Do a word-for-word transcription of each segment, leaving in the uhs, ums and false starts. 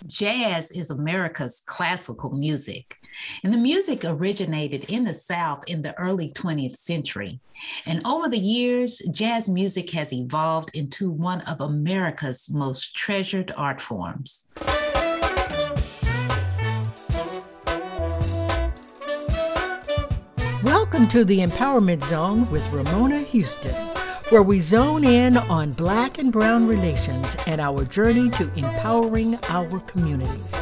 Jazz is America's classical music, and the music originated in the South in the early twentieth century. And over the years, jazz music has evolved into one of America's most treasured art forms. Welcome to the Empowerment Zone with Ramona Houston, where we zone in on Black and Brown relations and our journey to empowering our communities.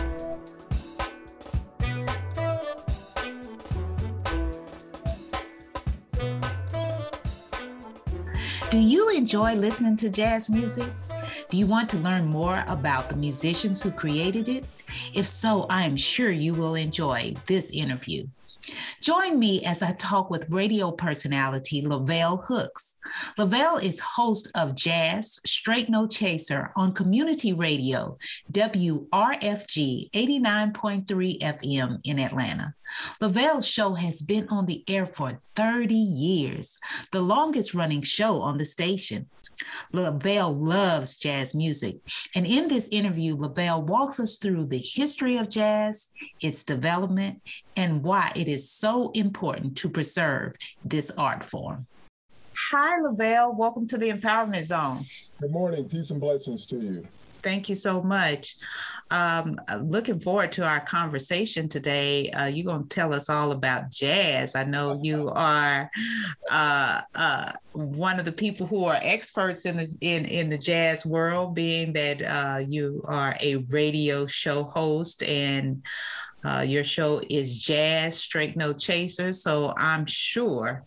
Do you enjoy listening to jazz music? Do you want to learn more about the musicians who created it? If so, I am sure you will enjoy this interview. Join me as I talk with radio personality Lavelle Hooks. Lavelle is host of Jazz Straight No Chaser on community radio W R F G eighty-nine point three F M in Atlanta. Lavelle's show has been on the air for thirty years, the longest running show on the station. Lavelle loves jazz music, and in this interview, Lavelle walks us through the history of jazz, its development, and why it is so important to preserve this art form. Hi, Lavelle. Welcome to the Empowerment Zone. Good morning. Peace and blessings to you. Thank you so much. Um, looking forward to our conversation today. Uh, you're going to tell us all about jazz. I know you are uh, uh, one of the people who are experts in the in, in the jazz world, being that uh, you are a radio show host and Uh, your show is Jazz Straight No Chaser, so I'm sure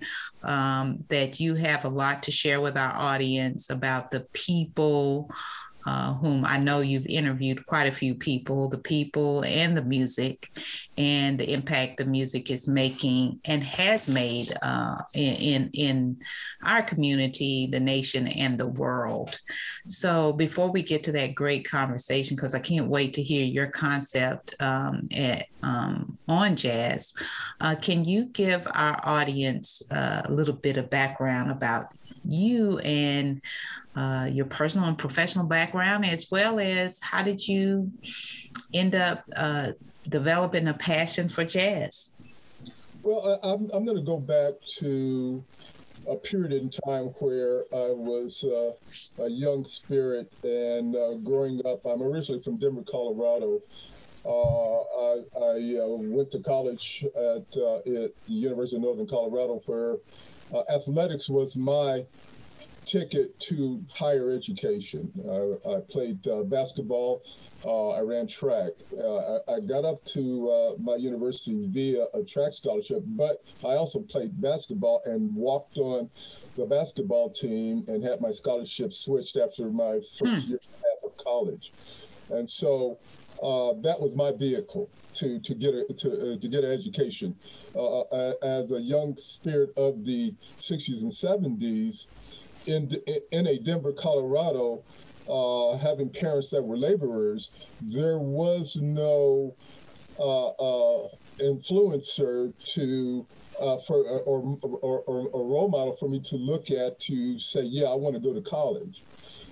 um, that you have a lot to share with our audience about the people uh, whom I know you've interviewed quite a few people, the people and the music, and the impact the music is making and has made uh, in, in in our community, the nation, and the world. So before we get to that great conversation, because I can't wait to hear your concept um, at, um, on jazz, uh, can you give our audience uh, a little bit of background about you and uh, your personal and professional background, as well as how did you end up uh, developing a passion for jazz? Well, I, I'm, I'm going to go back to a period in time where I was uh, a young spirit and uh, growing up. I'm originally from Denver, Colorado. Uh, I, I uh, went to college at, uh, at the University of Northern Colorado, where uh, athletics was my ticket to higher education. I, I played uh, basketball. Uh, I ran track. Uh, I, I got up to uh, my university via a track scholarship, but I also played basketball and walked on the basketball team and had my scholarship switched after my first hmm. year and a half of college. And so uh, that was my vehicle to to get a, to uh, to get an education. Uh, as a young spirit of the sixties and seventies, in in a Denver, Colorado. Uh, having parents that were laborers, there was no uh, uh, influencer to uh, for or, or, or, or role model for me to look at to say, yeah, I want to go to college.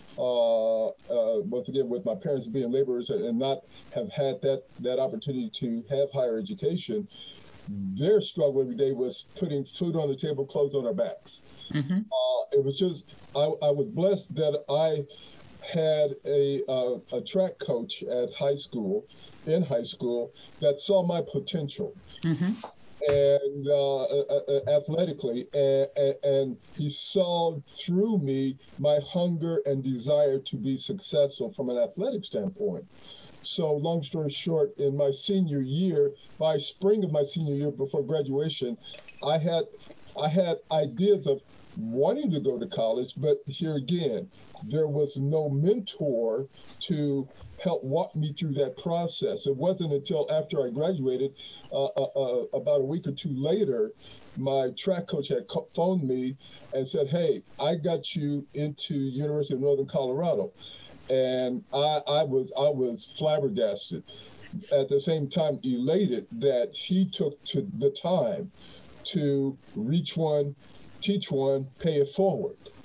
Uh, uh, once again, with my parents being laborers and not have had that that opportunity to have higher education, their struggle every day was putting food on the table, clothes on our backs. Mm-hmm. Uh, it was just I, I was blessed that I had a, uh, a track coach at high school, in high school, that saw my potential. Mm-hmm. And uh, uh, athletically, and, and he saw through me my hunger and desire to be successful from an athletic standpoint. So long story short, in my senior year, by spring of my senior year before graduation, I had I had ideas of wanting to go to college, but here again, there was no mentor to help walk me through that process. It wasn't until after I graduated, uh, uh, uh, about a week or two later, my track coach had co- phoned me and said, hey, I got you into University of Northern Colorado. And I, I was I was flabbergasted. At the same time, elated that he took to the time to reach one, teach one, pay it forward.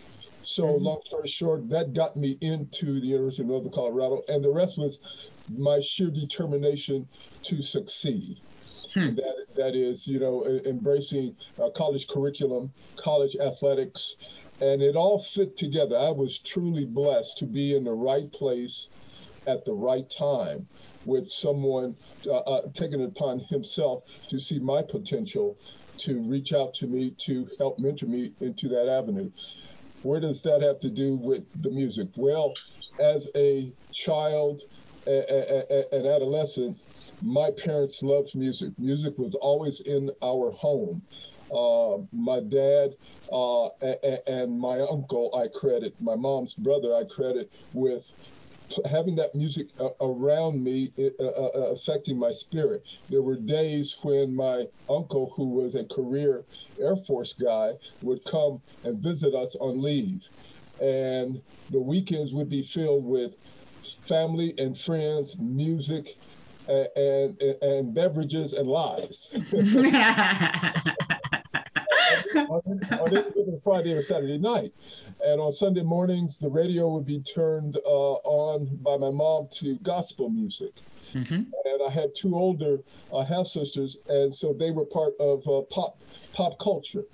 So Mm-hmm. long story short, that got me into the University of Northern Colorado, and the rest was my sheer determination to succeed. Hmm. And that that is, you know, e- embracing uh, college curriculum, college athletics, and it all fit together. I was truly blessed to be in the right place at the right time with someone uh, uh, taking it upon himself to see my potential, to reach out to me, to help mentor me into that avenue. Where does that have to do with the music? Well, as a child, a, a, a, an adolescent, my parents loved music. Music was always in our home. Uh, my dad uh, a, and my uncle, I credit, my mom's brother, I credit with having that music uh, around me, uh, uh, affecting my spirit. There were days when my uncle, who was a career Air Force guy, would come and visit us on leave. And the weekends would be filled with family and friends, music, and, and, and beverages and lies. on, on any Friday or Saturday night. And on Sunday mornings, the radio would be turned uh, on by my mom to gospel music. Mm-hmm. And I had two older uh, half-sisters, and so they were part of uh, pop pop culture.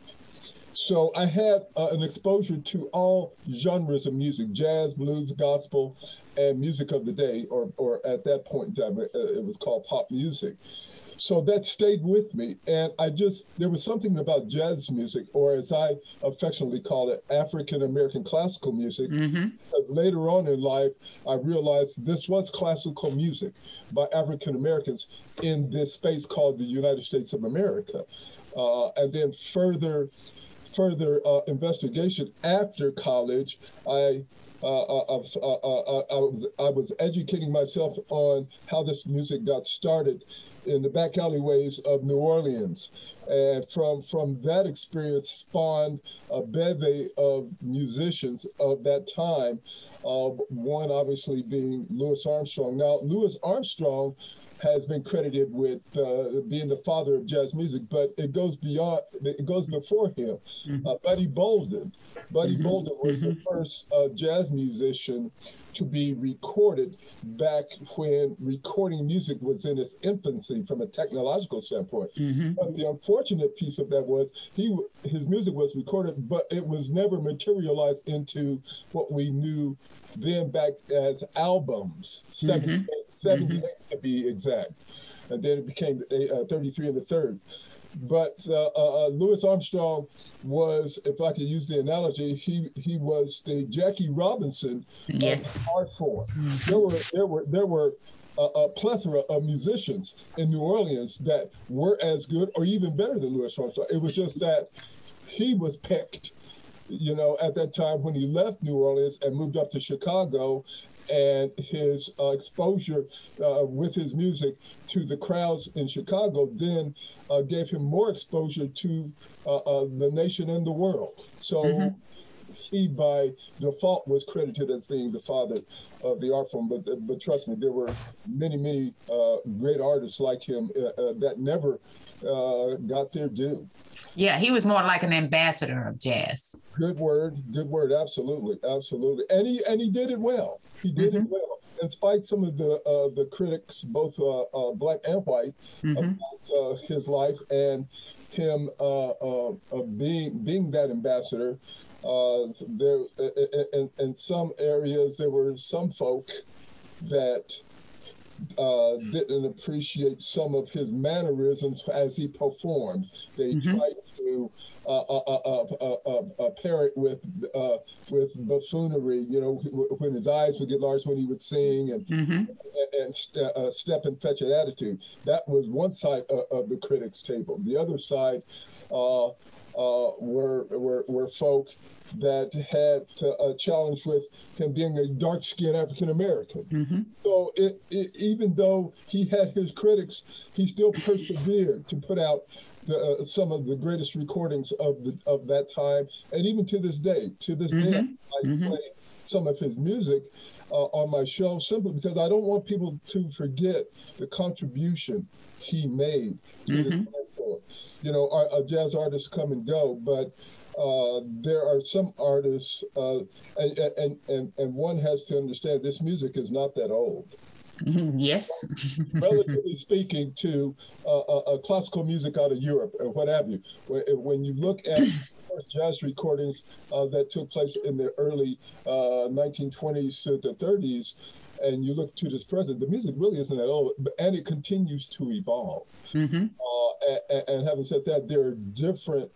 So I had uh, an exposure to all genres of music: jazz, blues, gospel, and music of the day, or, or at that point in time, uh, it was called pop music. So that stayed with me. And I just, there was something about jazz music, or as I affectionately call it, African-American classical music. Mm-hmm. Because later on in life, I realized this was classical music by African-Americans in this space called the United States of America. Uh, and then further, further uh, investigation after college, I Uh, uh, uh, uh, I was I was educating myself on how this music got started in the back alleyways of New Orleans, and from from that experience spawned a bevy of musicians of that time. Uh, one obviously being Louis Armstrong. Now, Louis Armstrong has been credited with uh, being the father of jazz music, but it goes beyond, it goes before him. Mm-hmm. Uh, Buddy Bolden. Buddy mm-hmm. Bolden was mm-hmm. the first uh, jazz musician to be recorded back when recording music was in its infancy from a technological standpoint. Mm-hmm. But the unfortunate piece of that was he his music was recorded, but it was never materialized into what we knew then back as albums, seventy-eight, mm-hmm. seventy-eight mm-hmm. to be exact. And then it became uh, thirty-three and the third. But uh, uh, Louis Armstrong was, if I could use the analogy, he he was the Jackie Robinson yes. of art form. Mm-hmm. There were there were there were a, a plethora of musicians in New Orleans that were as good or even better than Louis Armstrong. It was just that he was picked, you know, at that time when he left New Orleans and moved up to Chicago. And his uh, exposure uh, with his music to the crowds in Chicago then uh, gave him more exposure to uh, uh, the nation and the world. So mm-hmm. he, by default, was credited as being the father of the art form. But, but trust me, there were many, many uh, great artists like him uh, uh, that never uh, got their due. Yeah, he was more like an ambassador of jazz. Good word, good word, absolutely, absolutely. And he and he did it well. He did mm-hmm. it well, despite some of the uh, the critics, both uh, uh, black and white, mm-hmm. about uh, his life and him uh, uh, uh, being being that ambassador. Uh, there, in, in some areas, there were some folk that uh, didn't appreciate some of his mannerisms as he performed. They mm-hmm. tried to uh, uh, uh, uh, uh, uh, pair it with uh, with buffoonery. You know, when his eyes would get large when he would sing, and mm-hmm. and, and st- uh, step and fetch an attitude. That was one side of, of the critics' table. The other side uh, uh, were were were folk that had a challenge with him being a dark-skinned African-American. Mm-hmm. So it, it, even though he had his critics, he still persevered to put out the, uh, some of the greatest recordings of the of that time. And even to this day, to this mm-hmm. day, I mm-hmm. play some of his music uh, on my show simply because I don't want people to forget the contribution he made to mm-hmm. the you know, our, our jazz artists come and go, but uh, there are some artists, uh, and, and, and, and one has to understand this music is not that old. Yes. Relatively speaking to uh, uh, classical music out of Europe or what have you. When, when you look at first jazz recordings uh, that took place in the early uh, nineteen twenties to the thirties, and you look to this present, the music really isn't that old, and it continues to evolve. Mm-hmm. Uh, and, and having said that, there are different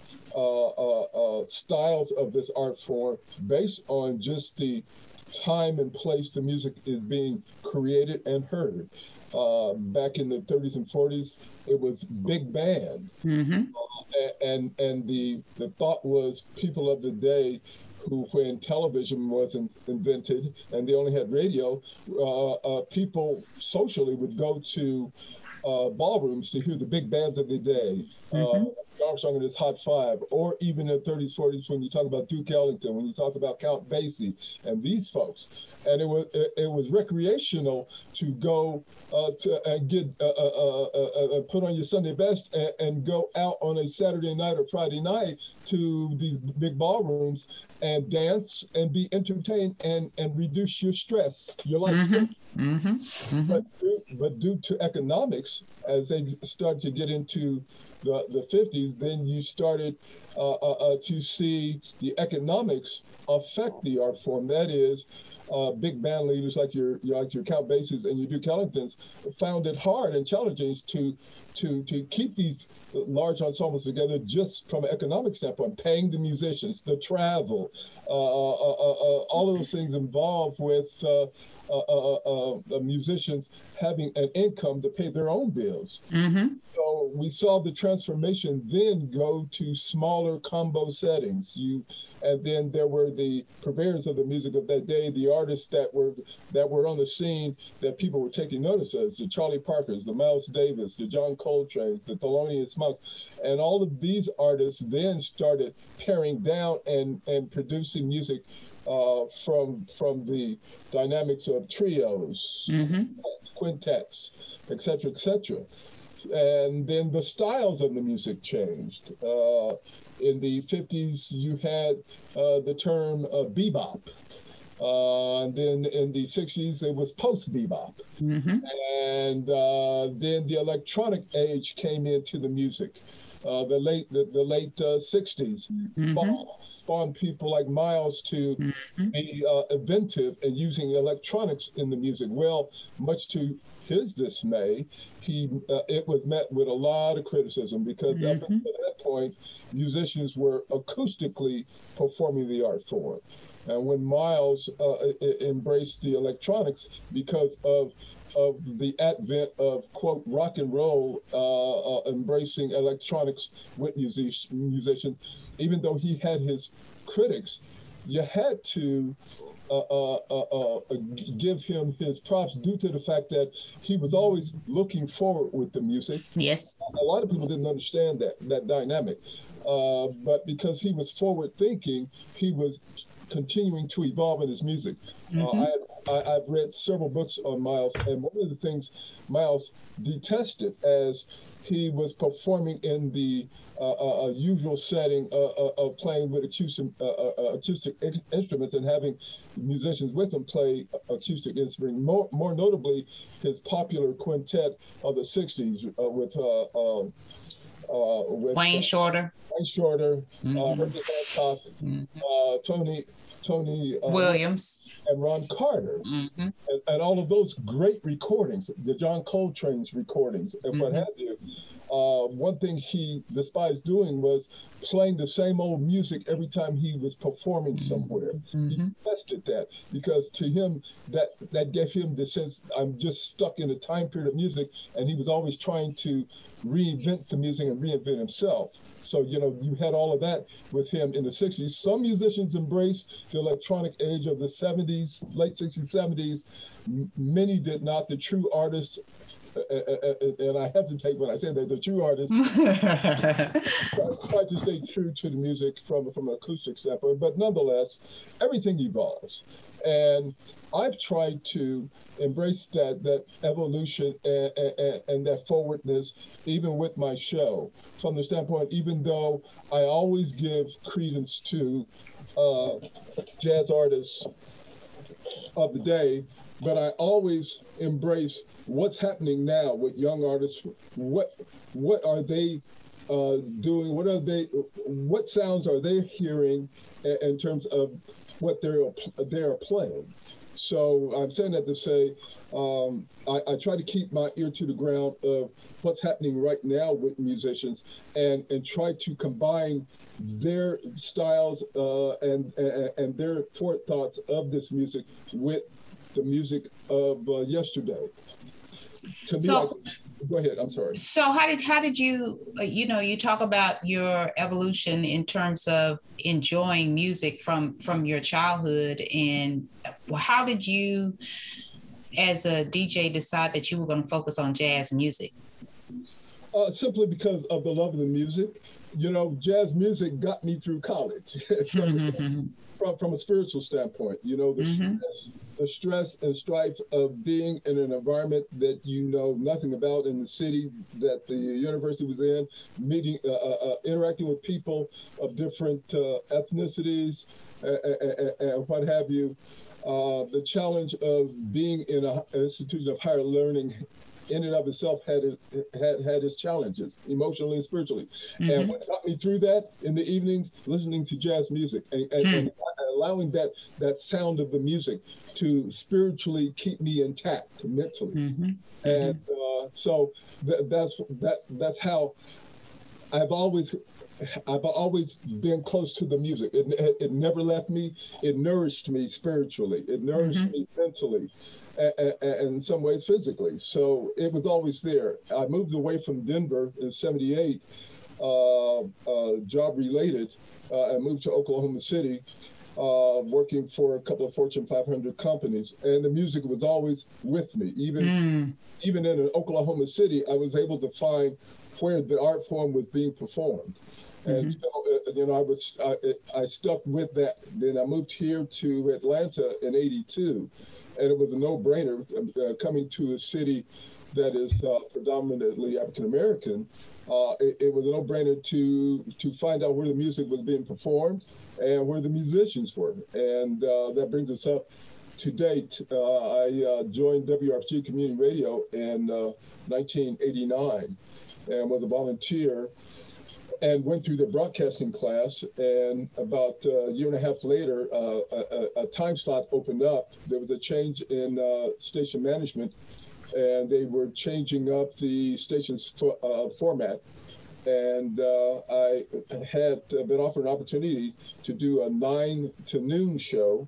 uh, uh, uh, styles of this art form based on just the time and place the music is being created and heard. Uh, back in the thirties and forties, it was big band. Mm-hmm. uh, and and the the thought was people of the day who, when television wasn't invented and they only had radio, uh, uh, people socially would go to uh, ballrooms to hear the big bands of the day. Mm-hmm. uh, Armstrong and his Hot Five, or even in the thirties, forties, when you talk about Duke Ellington, when you talk about Count Basie and these folks. And it was it, it was recreational to go uh, to and get uh, uh, uh, uh, uh, put on your Sunday best and, and go out on a Saturday night or Friday night to these big ballrooms and dance and be entertained and, and reduce your stress, your life. Mm-hmm. Mm-hmm. Mm-hmm. But, but due to economics, as they started to get into the, the fifties, then you started uh, uh, uh, to see the economics affect the art form. That is, uh, big band leaders like your, your like your Count Basies and your Duke Ellingtons found it hard and challenging to to to keep these large ensembles together just from an economic standpoint, paying the musicians, the travel, uh, uh, uh, uh, all of those things involved with uh, uh, uh, uh, uh, musicians having an income to pay their own bills. Mm-hmm. So we saw the transformation then go to smaller combo settings. You, and then there were the purveyors of the music of that day, the artists that were that were on the scene that people were taking notice of, the Charlie Parkers, the Miles Davis, the John Coltrane's, the Thelonious Monks, and all of these artists then started paring down and and producing music uh, from from the dynamics of trios, mm-hmm. quintets, et cetera, et cetera. And then the styles of the music changed. Uh, in the fifties, you had uh, the term uh, bebop. Uh, and then in the sixties, it was post-bebop. Mm-hmm. And uh, then the electronic age came into the music. Uh, the late the, the late uh, sixties mm-hmm. spawned, spawned people like Miles to mm-hmm. be uh, inventive in using electronics in the music. Well, much to his dismay, he uh, it was met with a lot of criticism because mm-hmm. up until that point, musicians were acoustically performing the art form. And when Miles uh, embraced the electronics because of of the advent of, quote, rock and roll, uh, uh, embracing electronics with music- musicians, even though he had his critics, you had to uh, uh, uh, uh, give him his props due to the fact that he was always looking forward with the music. Yes. A lot of people didn't understand that, that dynamic. Uh, but because he was forward thinking, he was continuing to evolve in his music. Mm-hmm. Uh, I, I, I've read several books on Miles, and one of the things Miles detested as he was performing in the uh, uh, usual setting uh, uh, of playing with acoustic, uh, uh, acoustic instruments and having musicians with him play acoustic instruments. More, more notably, his popular quintet of the sixties uh, with uh, uh, Uh, with, Wayne uh, Shorter, Wayne Shorter, mm-hmm. uh, Herbie Hancock, mm-hmm. uh, Tony Tony uh, Williams, and Ron Carter, mm-hmm. and, and all of those great recordings, the John Coltrane's recordings, and mm-hmm. what have you. Uh, one thing he despised doing was playing the same old music every time he was performing somewhere. Mm-hmm. He detested that because to him, that that gave him the sense, I'm just stuck in a time period of music, and he was always trying to reinvent the music and reinvent himself. So, you know, you had all of that with him in the sixties. Some musicians embraced the electronic age of the seventies, late sixties, seventies. M- many did not. The true artists and I hesitate when I say that, the true artist try to stay true to the music from, from an acoustic standpoint, but nonetheless, everything evolves. And I've tried to embrace that that evolution and, and, and that forwardness, even with my show, from the standpoint, even though I always give credence to uh, jazz artists of the day, but I always embrace what's happening now with young artists. What what are they uh, doing? What are they? What sounds are they hearing in, in terms of what they're they're playing? So I'm saying that to say um, I, I try to keep my ear to the ground of what's happening right now with musicians, and and try to combine their styles uh, and, and and their thoughts of this music with the music of uh, yesterday. To me, so, I, go ahead. I'm sorry. So how did how did you you know you talk about your evolution in terms of enjoying music from from your childhood, and how did you, as a D J, decide that you were going to focus on jazz music? Uh, simply because of the love of the music. You know, jazz music got me through college. from, from a spiritual standpoint, you know, the, mm-hmm. stress, the stress and strife of being in an environment that you know nothing about in the city that the university was in, meeting, uh, uh, interacting with people of different uh, ethnicities uh, and, and what have you. Uh, the challenge of being in a, an institution of higher learning in and of itself had it, had had its challenges, emotionally and spiritually. Mm-hmm. And what got me through that in the evenings, listening to jazz music and, and, mm. and allowing that that sound of the music to spiritually keep me intact mentally. Mm-hmm. And uh, so th- that's that that's how I've always I've always been close to the music. It, it, it never left me. It nourished me spiritually. It nourished mm-hmm. me mentally. And in some ways physically. So it was always there. I moved away from Denver in seventy-eight, uh, uh, job related, uh, and moved to Oklahoma City, uh, working for a couple of Fortune five hundred companies. And the music was always with me. Even, mm. even in Oklahoma City, I was able to find where the art form was being performed. And mm-hmm. so, uh, you know, I was I, I stuck with that. Then I moved here to Atlanta in eighty-two. And it was a no-brainer uh, coming to a city that is uh, predominantly African-American. Uh, it, it was a no-brainer to to find out where the music was being performed and where the musicians were. And uh, that brings us up to date. Uh, I uh, joined W R F G Community Radio in uh, nineteen eighty-nine and was a volunteer and went through the broadcasting class. And about a year and a half later, uh, a, a time slot opened up. There was a change in uh, station management, and they were changing up the station's fo- uh, format. And uh, I had been offered an opportunity to do a nine to noon show.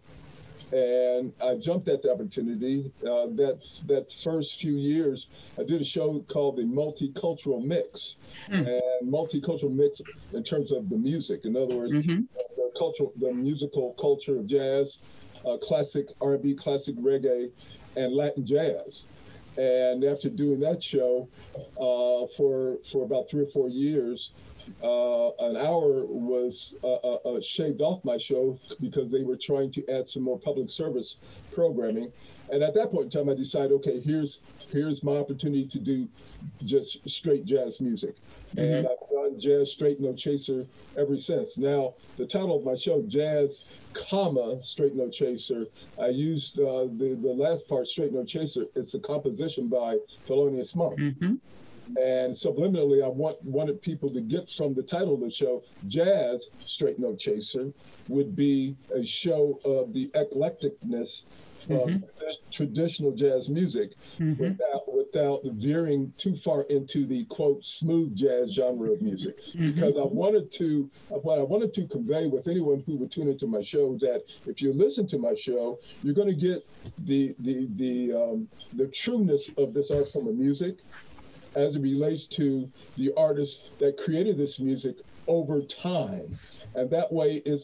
And I jumped at the opportunity. Uh, that that first few years, I did a show called the Multicultural Mix, mm. and multicultural mix in terms of the music. In other words, mm-hmm. the cultural, the musical culture of jazz, uh, classic R and B, classic reggae, and Latin jazz. And after doing that show uh, for for about three or four years, uh, an hour was uh, uh, shaved off my show because they were trying to add some more public service programming. And at that point in time, I decided, okay, here's here's my opportunity to do just straight jazz music. Mm-hmm. And I've done jazz straight, no chaser ever since. Now, the title of my show, Jazz, comma, Straight No Chaser, I used uh, the, the last part, Straight No Chaser. It's a composition by Thelonious Monk. Mm-hmm. And subliminally, I want wanted people to get from the title of the show, Jazz, Straight No Chaser, would be a show of the eclecticness mm-hmm. of traditional jazz music mm-hmm. without without veering too far into the, quote, smooth jazz genre of music. Mm-hmm. Because I wanted to, what I wanted to convey with anyone who would tune into my show, that if you listen to my show, you're going to get the, the, the, um, the trueness of this art form of music as it relates to the artists that created this music over time. And that way it's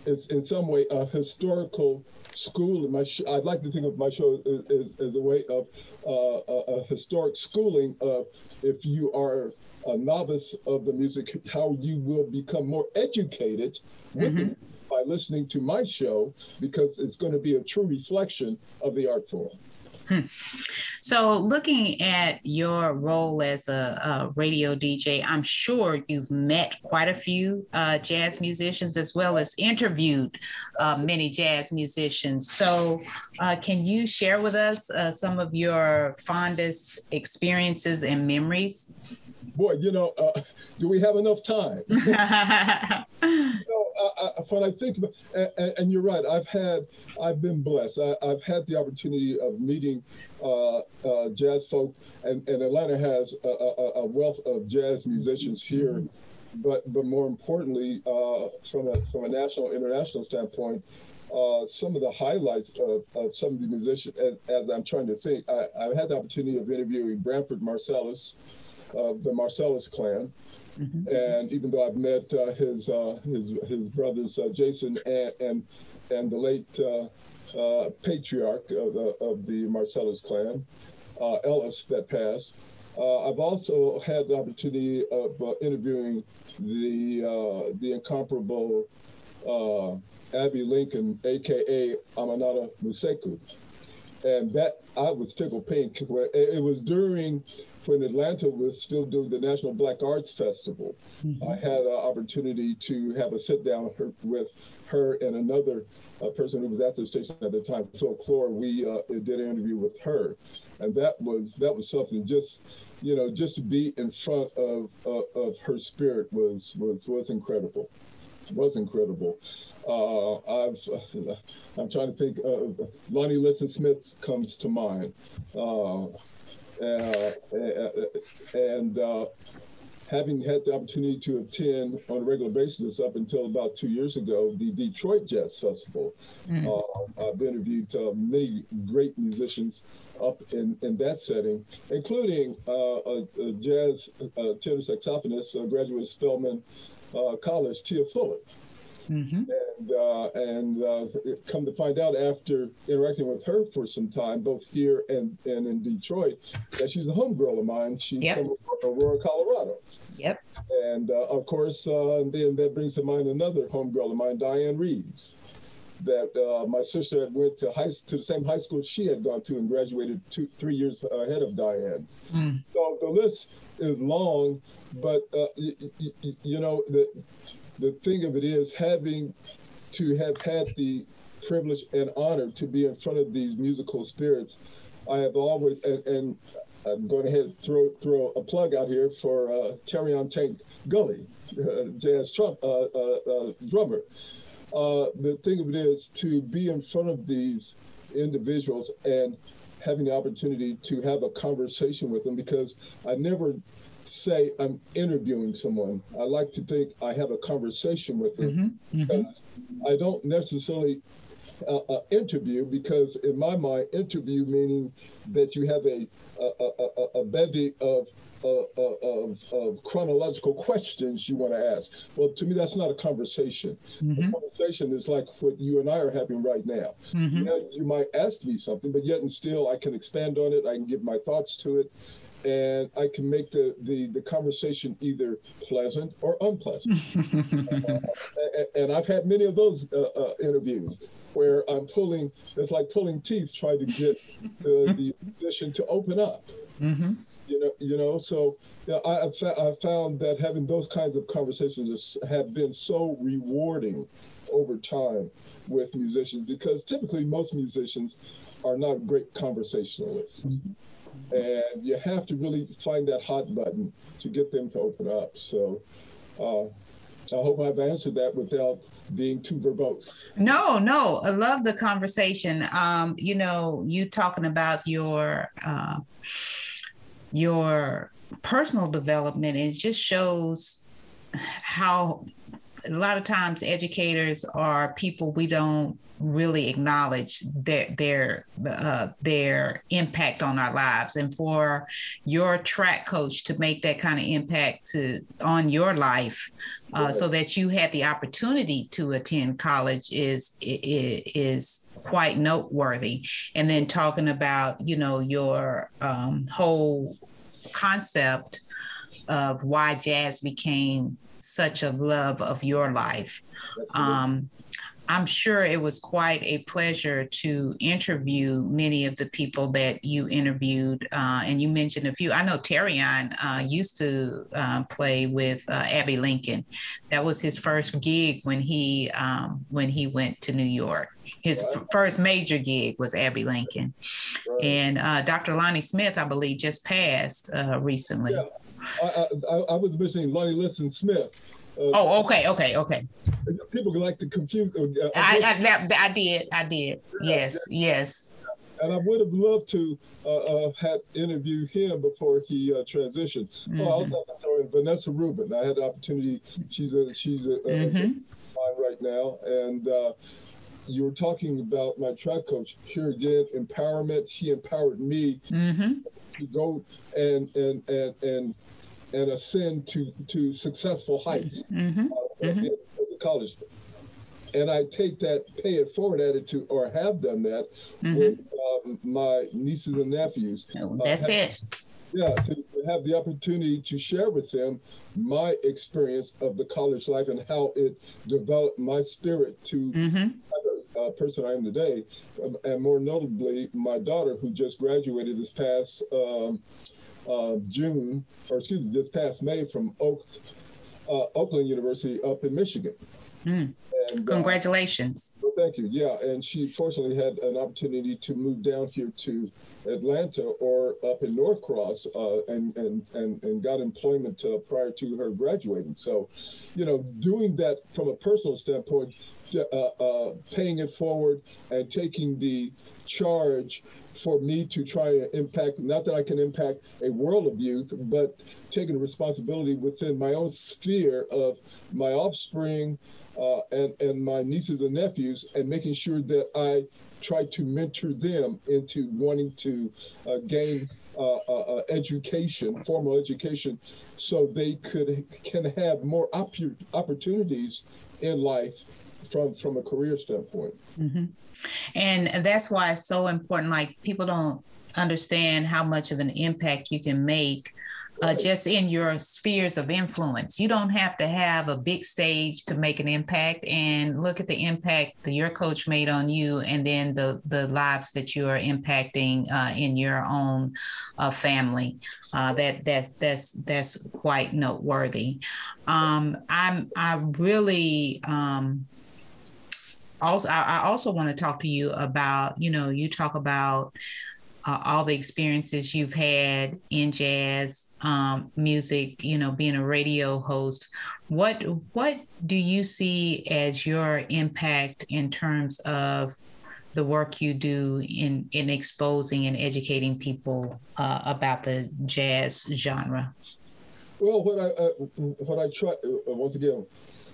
it's in some way a historical school. My sh- I'd like to think of my show as, as, as a way of uh, a, a historic schooling of, if you are a novice of the music, how you will become more educated with mm-hmm. the, by listening to my show, because it's going to be a true reflection of the art form. Hmm. So looking at your role as a, a radio D J, I'm sure you've met quite a few uh, jazz musicians, as well as interviewed uh, many jazz musicians. So uh, can you share with us uh, some of your fondest experiences and memories? Boy, you know, uh, do we have enough time? you know, I, I, when I think about, and, and you're right, I've had, I've been blessed. I, I've had the opportunity of meeting uh, uh, jazz folk, and, and Atlanta has a, a, a wealth of jazz musicians here. But but more importantly, uh, from a from a national, international standpoint, uh, some of the highlights of, of some of the musicians, as, as I'm trying to think, I, I've had the opportunity of interviewing Branford Marsalis of the Marsalis clan. Mm-hmm. And even though I've met uh, his, uh, his his brothers uh, Jason and, and and the late uh, uh, patriarch of the of the Marsalis clan, uh, Ellis, that passed. Uh, I've also had the opportunity of uh, interviewing the uh, the incomparable uh, Abby Lincoln, aka Aminata Museku, and that I was tickled pink. It was during when Atlanta was still doing the National Black Arts Festival. Mm-hmm. I had an opportunity to have a sit down with her and another uh, person who was at the station at the time, Phil Clore. We uh, did an interview with her, and that was that was something. Just you know, just to be in front of uh, of her spirit was was was incredible. Was incredible. Uh, I've uh, I'm trying to think. Uh, Lonnie Liston Smith comes to mind. Uh, Uh, and uh, having had the opportunity to attend on a regular basis up until about two years ago, the Detroit Jazz Festival. Mm. Uh, I've interviewed uh, many great musicians up in, in that setting, including uh, a, a jazz uh, tenor saxophonist, uh, graduate of Spelman uh, College, Tia Fuller. Mm-hmm. And uh, and uh, come to find out after interacting with her for some time, both here and, and in Detroit, that she's a homegirl of mine. She's yep. from Aurora, Colorado. Yep. And uh, of course, uh, then that brings to mind another homegirl of mine, Diane Reeves, that uh, my sister had went to high to the same high school she had gone to and graduated two, three years ahead of Diane. Mm. So the list is long, but uh, y- y- you know the. The thing of it is, having to have had the privilege and honor to be in front of these musical spirits, I have always, and, and I'm going ahead and throw throw a plug out here for uh, Terry on Tank Gully, uh, jazz trump, uh, uh, uh, drummer. Uh, the thing of it is, to be in front of these individuals and having the opportunity to have a conversation with them, because I never say I'm interviewing someone. I like to think I have a conversation with them. Mm-hmm, mm-hmm. Because I don't necessarily uh, uh, interview, because in my mind, interview meaning that you have a a, a, a bevy of, uh, of of chronological questions you want to ask. Well, to me, that's not a conversation. Mm-hmm. A conversation is like what you and I are having right now. Mm-hmm. You, you might ask me something, but yet and still I can expand on it. I can give my thoughts to it. And I can make the, the, the conversation either pleasant or unpleasant. uh, and, and I've had many of those uh, uh, interviews where I'm pulling, it's like pulling teeth, trying to get the, the musician to open up. Mm-hmm. You know, you know. So yeah, I, I've, fa- I've found that having those kinds of conversations have been so rewarding over time with musicians, because typically most musicians are not great conversationalists. Mm-hmm. And you have to really find that hot button to get them to open up. So uh, I hope I've answered that without being too verbose. No, no, I love the conversation. Um, you know, you talking about your uh, your personal development, it just shows how a lot of times educators are people we don't really acknowledge their their uh, their impact on our lives, and for your track coach to make that kind of impact to on your life, uh, so that you had the opportunity to attend college is is quite noteworthy. And then talking about, you know, your um, whole concept of why jazz became such a love of your life. Um, I'm sure it was quite a pleasure to interview many of the people that you interviewed, uh, and you mentioned a few. I know Terrion uh, used to uh, play with uh, Abbey Lincoln. That was his first gig when he um, when he went to New York. His right. f- first major gig was Abbey Lincoln. Right. And uh, Doctor Lonnie Smith, I believe, just passed uh, recently. Yeah. I, I, I was mentioning Lonnie Liston Smith. Uh, oh, okay, okay, okay. People like to confuse. Uh, I, I, that, I did, I did. Yeah, yes, yeah. yes. And I would have loved to uh, uh, have interviewed him before he uh, transitioned. Mm-hmm. Oh, I was going to throw in Vanessa Rubin. I had the opportunity. She's a she's a, mm-hmm. a mine right now, and uh, you were talking about my track coach. Here again, empowerment. She empowered me mm-hmm. to go and and and and. and ascend to, to successful heights mm-hmm. uh, mm-hmm. as a college. And I take that pay it forward attitude, or have done that mm-hmm. with um, my nieces and nephews. Oh, that's uh, have, it. Yeah, to have the opportunity to share with them my experience of the college life and how it developed my spirit to mm-hmm. the uh, person I am today. Um, and more notably, my daughter, who just graduated this past um, Uh, June, or excuse me, this past May from Oak, uh, Oakland University up in Michigan. Mm. And, Congratulations. Uh, well, thank you. Yeah, and she fortunately had an opportunity to move down here to Atlanta or up in Norcross uh, and, and, and, and got employment uh, prior to her graduating. So, you know, doing that from a personal standpoint, uh, uh, paying it forward and taking the charge for me to try and impact, not that I can impact a world of youth, but taking responsibility within my own sphere of my offspring uh, and, and my nieces and nephews, and making sure that I try to mentor them into wanting to uh, gain uh, uh, education, formal education, so they could can have more op- opportunities in life from, from a career standpoint. Mm-hmm. And that's why it's so important. Like, people don't understand how much of an impact you can make uh, right. just in your spheres of influence. You don't have to have a big stage to make an impact. And look at the impact that your coach made on you, and then the, the lives that you are impacting uh, in your own uh, family. Uh, that that that's that's quite noteworthy. Um, I'm I really. Um, Also, I also want to talk to you about, you know, you talk about uh, all the experiences you've had in jazz um, music, you know, being a radio host. What what do you see as your impact in terms of the work you do in, in exposing and educating people uh, about the jazz genre? Well, what I uh, what I try uh, once again.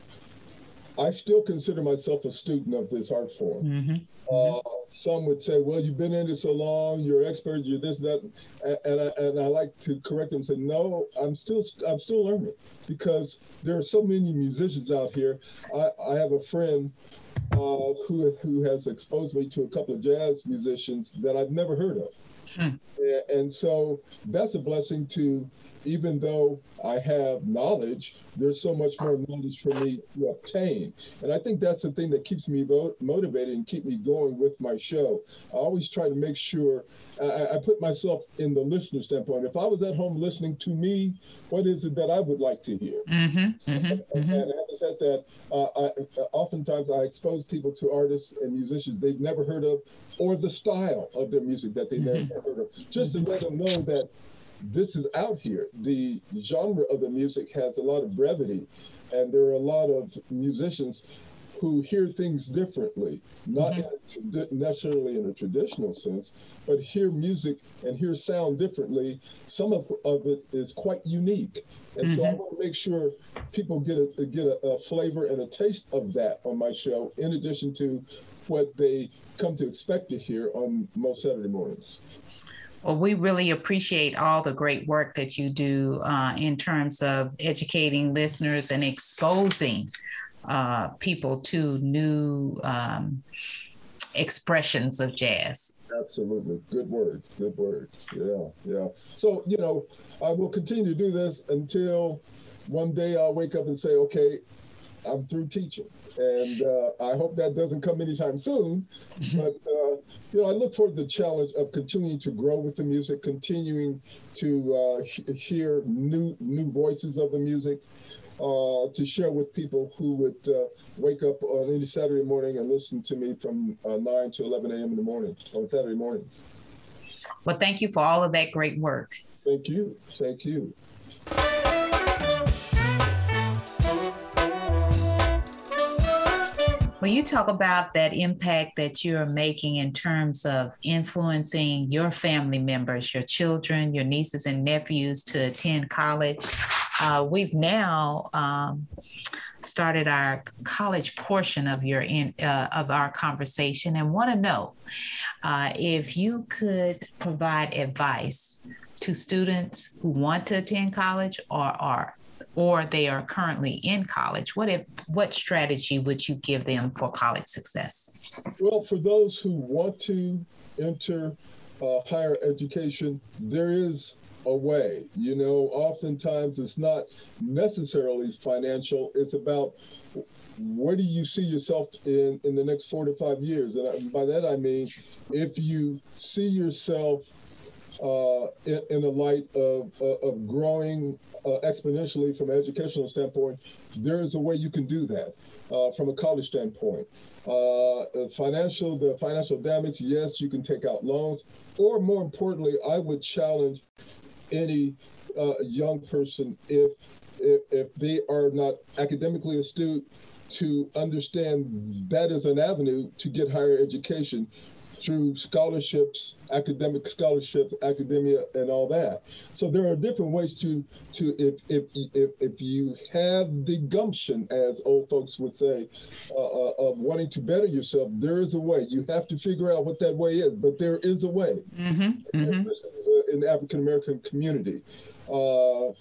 I still consider myself a student of this art form. Mm-hmm. Uh, some would say, well, you've been in it so long, you're expert, you're this, that. And, and, I, and I like to correct them and say, no, I'm still I'm still learning, because there are so many musicians out here. I, I have a friend uh, who, who has exposed me to a couple of jazz musicians that I've never heard of. Hmm. And, and so that's a blessing to, even though I have knowledge, there's so much more knowledge for me to obtain. And I think that's the thing that keeps me motivated and keep me going with my show. I always try to make sure I, I put myself in the listener standpoint. If I was at home listening to me, what is it that I would like to hear? Mm-hmm, mm-hmm, and, mm-hmm. and having said that, uh, I, oftentimes I expose people to artists and musicians they've never heard of, or the style of their music that they've mm-hmm. never heard of, just mm-hmm. to let them know that this is out here. The genre of the music has a lot of brevity, and there are a lot of musicians who hear things differently, not mm-hmm. in, necessarily in a traditional sense, but hear music and hear sound differently. Some of, of it is quite unique. And mm-hmm. so I want to make sure people get a get a, a flavor and a taste of that on my show, in addition to what they come to expect to hear on most Saturday mornings. Well, we really appreciate all the great work that you do uh, in terms of educating listeners and exposing uh, people to new um, expressions of jazz. Absolutely. Good word. Good word. Yeah, yeah. So, you know, I will continue to do this until one day I'll wake up and say, okay, I'm through teaching. And uh, I hope that doesn't come anytime soon. But, uh, you know, I look forward to the challenge of continuing to grow with the music, continuing to uh, he- hear new new voices of the music, uh, to share with people who would uh, wake up on any Saturday morning and listen to me from uh, nine to eleven a.m. in the morning, on Saturday morning. Well, thank you for all of that great work. Thank you. Thank you. When you talk about that impact that you're making in terms of influencing your family members, your children, your nieces and nephews to attend college, uh, we've now um, started our college portion of your in, uh, of our conversation, and want to know uh, if you could provide advice to students who want to attend college or are or they are currently in college. What if, what strategy would you give them for college success? Well, for those who want to enter uh, higher education, there is a way. You know, oftentimes it's not necessarily financial. It's about where do you see yourself in, in the next four to five years? And by that, I mean, if you see yourself uh, in, in the light of, of growing Uh, exponentially from an educational standpoint, there is a way you can do that uh, from a college standpoint. Uh, financial, the financial damage, yes, you can take out loans, or more importantly, I would challenge any uh, young person, if, if if they are not academically astute, to understand that is an avenue to get higher education through scholarships, academic scholarships, academia, and all that. So there are different ways to, to if if if, if you have the gumption, as old folks would say, uh, uh, of wanting to better yourself, there is a way. You have to figure out what that way is, but there is a way, mm-hmm, mm-hmm. especially in the African-American community. Uh,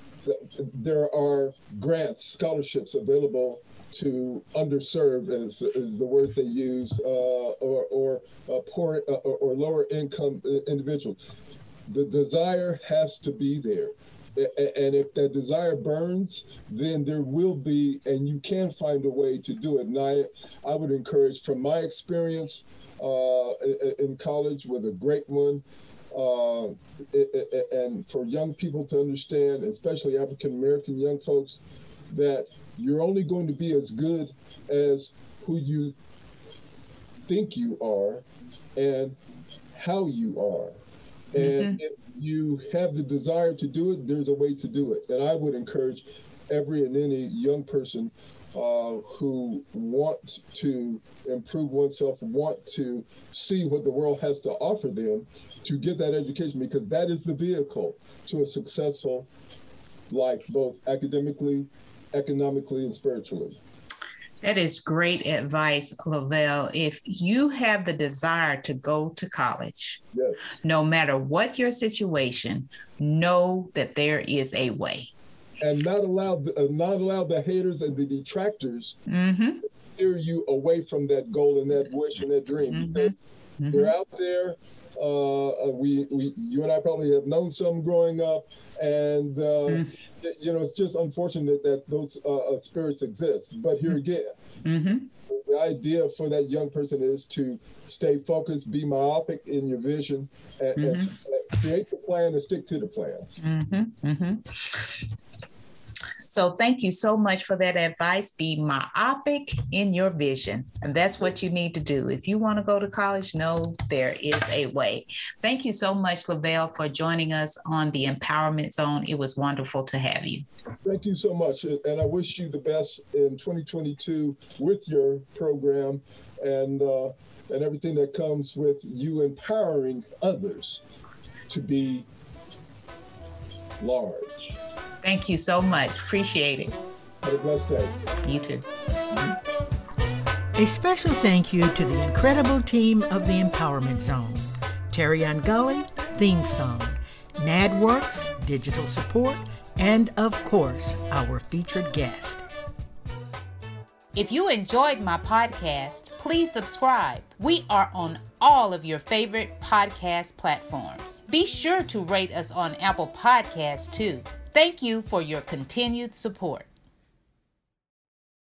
there are grants, scholarships available to underserved, as is the words they use, uh, or or uh, poor uh, or, or lower income individuals. The desire has to be there, and if that desire burns, then there will be, and you can find a way to do it. And I, I would encourage, from my experience uh, in college, was a great one. Uh, and for young people to understand, especially African American young folks, that you're only going to be as good as who you think you are and how you are. And mm-hmm. if you have the desire to do it, there's a way to do it. And I would encourage every and any young person uh, who wants to improve oneself, want to see what the world has to offer them, to get that education, because that is the vehicle to a successful life, both academically, economically, and spiritually. That is great advice, Lavelle. If you have the desire to go to college, yes. no matter what your situation, know that there is a way. And not allow the, uh, not allow the haters and the detractors mm-hmm. to steer you away from that goal and that wish and that dream. Mm-hmm. Because mm-hmm. they're out there. Uh, we, we, you and I probably have known some growing up, and uh, mm. you know, it's just unfortunate that those uh, spirits exist. But here again, mm-hmm. the idea for that young person is to stay focused, be myopic in your vision, and, mm-hmm. and create the plan and stick to the plan. Mm-hmm. Mm-hmm. So thank you so much for that advice. Be myopic in your vision. And that's what you need to do. If you want to go to college, know there is a way. Thank you so much, Lavelle, for joining us on the Empowerment Zone. It was wonderful to have you. Thank you so much. And I wish you the best in twenty twenty-two with your program and, uh, and everything that comes with you empowering others to be large. Thank you so much. Appreciate it. Have a blessed day. You too. A special thank you to the incredible team of the Empowerment Zone. Terry Gully, theme song, NADWorks, digital support, and of course, our featured guest. If you enjoyed my podcast, please subscribe. We are on all of your favorite podcast platforms. Be sure to rate us on Apple Podcasts too. Thank you for your continued support.